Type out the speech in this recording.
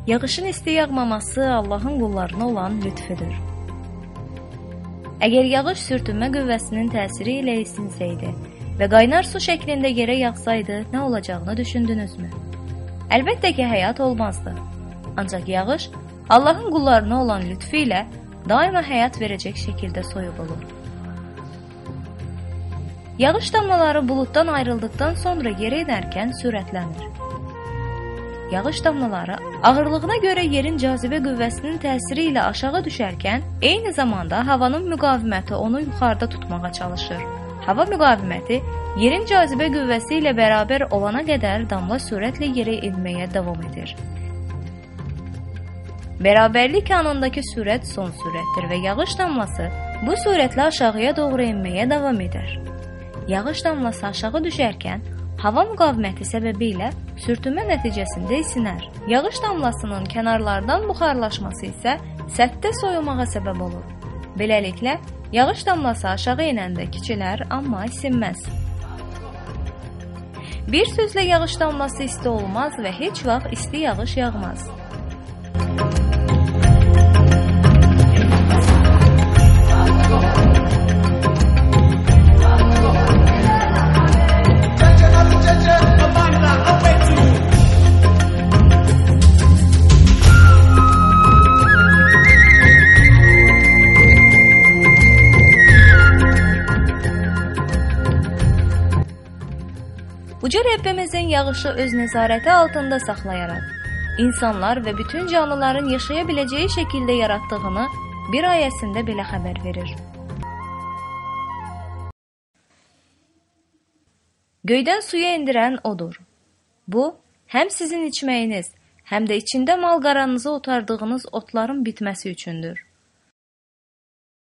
Yağışın isti yağmaması Allahın qullarına olan lütfüdür. Əgər yağış sürtünmə qüvvəsinin təsiri ilə isinsəydi və qaynar su şəklində yerə yağsaydı, nə olacağını düşündünüzmü? Əlbəttə ki, həyat olmazdı. Ancaq yağış Allahın qullarına olan lütfü ilə daima həyat verəcək şəkildə soyuq olur. Yağış damlaları buluddan ayrıldıktan sonra yerə inərkən sürətlənir. Yağış damlaları ağırlığına görə yerin cazibə qüvvəsinin təsiri ilə aşağı düşərkən, eyni zamanda havanın müqaviməti onu yuxarıda tutmağa çalışır. Hava müqaviməti yerin cazibə qüvvəsi ilə bərabər olana qədər damla sürətlə yerə enməyə davam edir. Bərabərlik anındakı sürət son sürətdir və yağış damlası bu sürətlə aşağıya doğru enməyə davam edər. Yağış damlası aşağı düşərkən, hava müqaviməti səbəbilə sürtünmə nəticəsində isinər. Yağış damlasının kənarlardan buxarlaşması isə səthdə soyumağa səbəb olur. Beləliklə, yağış damlası aşağı enəndə kiçilər, amma isinməz. Bir sözlə yağış damlası isti olmaz və heç vaxt isti yağış yağmaz. Uca Rəbbimizin yağışı öz nəzarəti altında saxlayaraq, insanlar və bütün canlıların yaşaya biləcəyi şəkildə yaratdığını bir ayəsində belə xəbər verir. Göydən suya endirən odur. Bu, həm sizin içməyiniz, həm də içində mal-qaranızı otardığınız otların bitməsi üçündür.